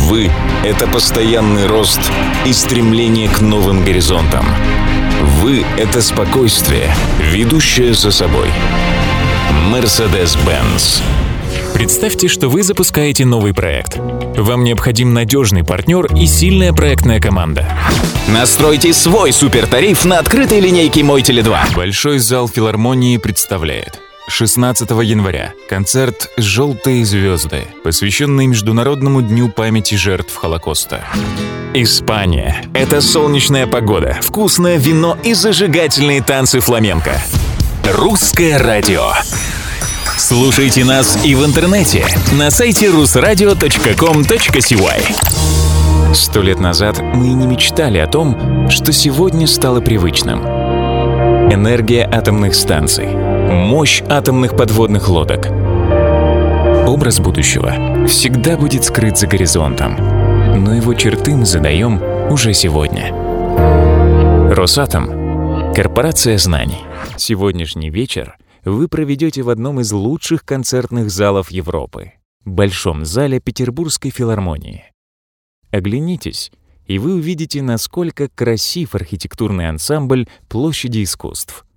Вы — это постоянный рост и стремление к новым горизонтам. Вы — это спокойствие, ведущее за собой. Mercedes-Benz. Представьте, что вы запускаете новый проект. Вам необходим надежный партнер и сильная проектная команда. Настройте свой супертариф на открытой линейке Мой Теле2. Большой зал филармонии представляет 16 января концерт «Желтые звезды», посвященный Международному дню памяти жертв Холокоста. Испания — это солнечная погода, вкусное вино и зажигательные танцы фламенко. Русское радио. Слушайте нас и в интернете на сайте rusradio.com.cy. 100 лет назад мы не мечтали о том, что сегодня стало привычным. Энергия атомных станций, мощь атомных подводных лодок. Образ будущего всегда будет скрыт за горизонтом, но его черты мы задаем уже сегодня. Росатом — корпорация знаний. Сегодняшний вечер вы проведете в одном из лучших концертных залов Европы — Большом зале Петербургской филармонии. Оглянитесь, и вы увидите, насколько красив архитектурный ансамбль Площади искусств.